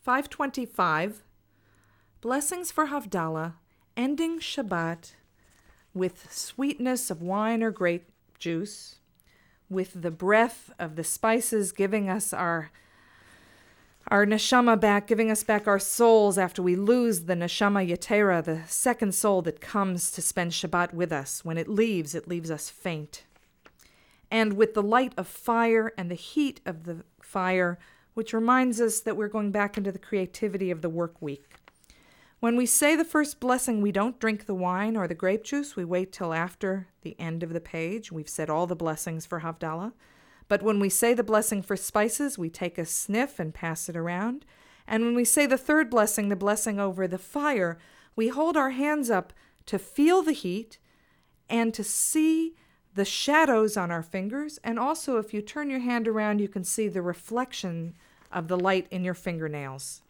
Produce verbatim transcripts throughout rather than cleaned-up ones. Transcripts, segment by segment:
five twenty-five, blessings for Havdalah, ending Shabbat with sweetness of wine or grape juice, with the breath of the spices giving us our our neshama back, giving us back our souls after we lose the neshama yetera, the second soul that comes to spend Shabbat with us. When it leaves, it leaves us faint. And with the light of fire and the heat of the fire, which reminds us that we're going back into the creativity of the work week. When we say the first blessing, we don't drink the wine or the grape juice. We wait till after the end of the page. We've said all the blessings for Havdalah. But when we say the blessing for spices, we take a sniff and pass it around. And when we say the third blessing, the blessing over the fire, we hold our hands up to feel the heat and to see the shadows on our fingers. And also, if you turn your hand around, you can see the reflection of the light in your fingernails.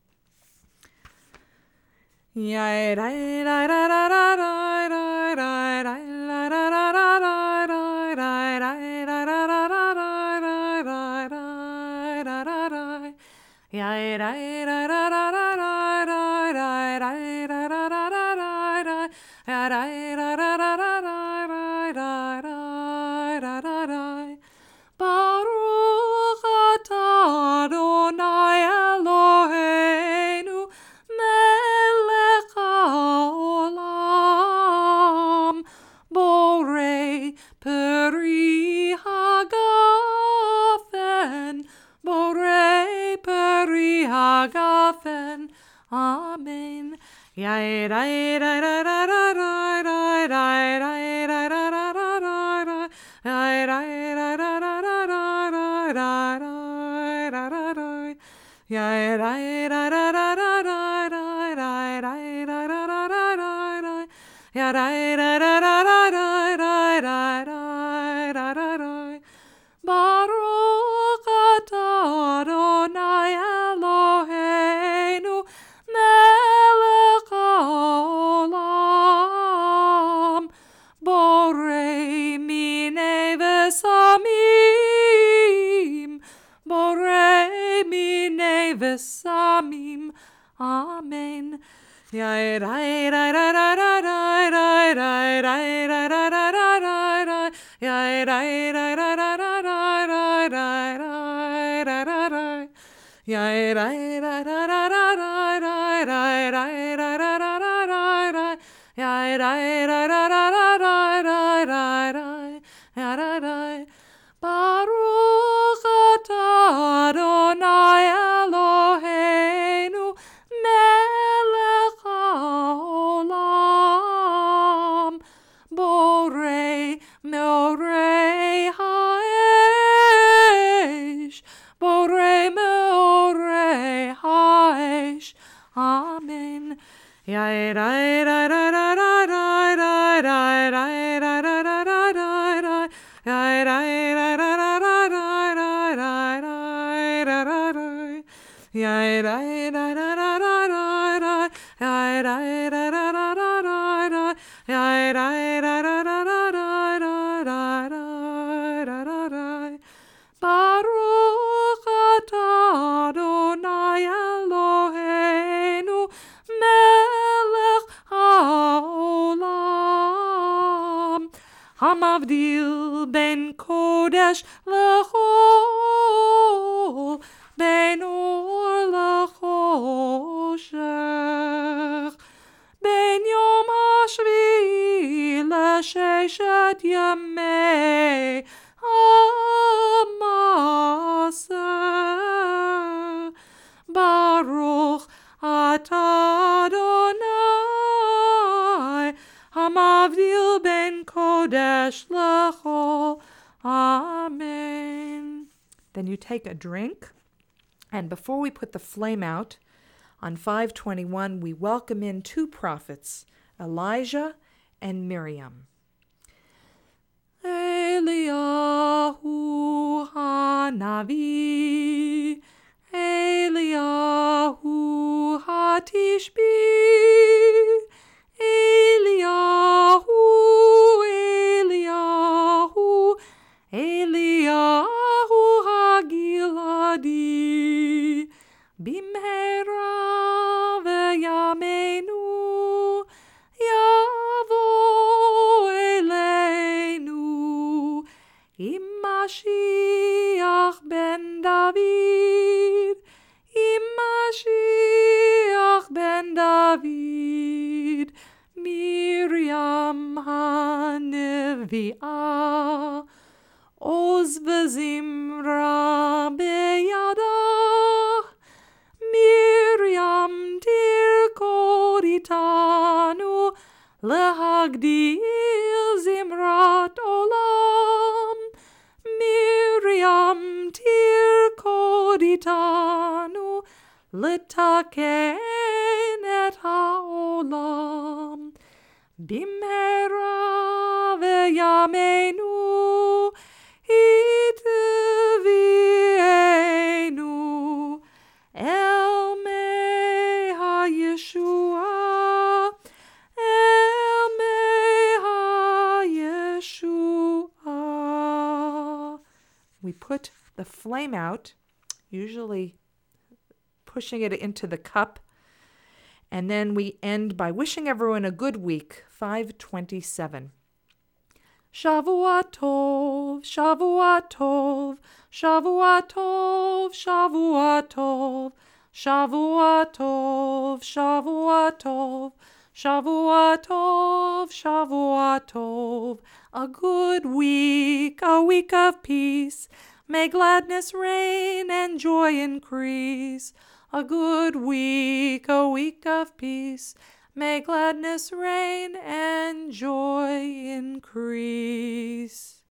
Baruch atah Adonai Eloheinu melech haolam borei peri hagafen borei peri hagafen. Amen. Baruch atah Adonai Eloheinu melech haolam borei minei v'samim borei minei v'samim. Amen. Baruch atah Adonai Eloheinu melech haolam borei meorei ha'esh borei meorei ha'esh. Amen. Baruch atah Adonai Eloheinu melech haolam hamavdil ben kodesh lechol ben or lechoshech ben yom hashvi l'sheshet yamei Hamaseh. Baruch atah Adonai hamavdil ben kodesh lechol. Amen. Then you take a drink, and before we put the flame out, on five twenty-one, we welcome in two prophets, Elijah and Miriam. Eliyahu Hanavi, Eliyahu Hatishbi, Eliyahu, Eliyahu, Eliyahu Hagiladi, Bim במהרה וימינו יבוא אלינו עם משיח בן דוד, עם משיח בן דוד, מרים הנביאה, עוז וזמרה בידה, מרים תרקוד איתנו, להגדיל זמרת עולם. מרים תרקוד איתנו, לתקן את העולם. במהרה וימינו היא תביאנו אל מי הישועה, אל מי הישועה. We put the flame out, usually pushing it into the cup, and then we end by wishing everyone a good week, five twenty-seven. Shavua tov, Shavua tov, Shavua tov, Shavua tov, Shavua tov, Shavua tov, Shavua tov, Shavua tov. A good week, a week of peace. May gladness reign and joy increase. A good week, a week of peace. May gladness reign and joy increase.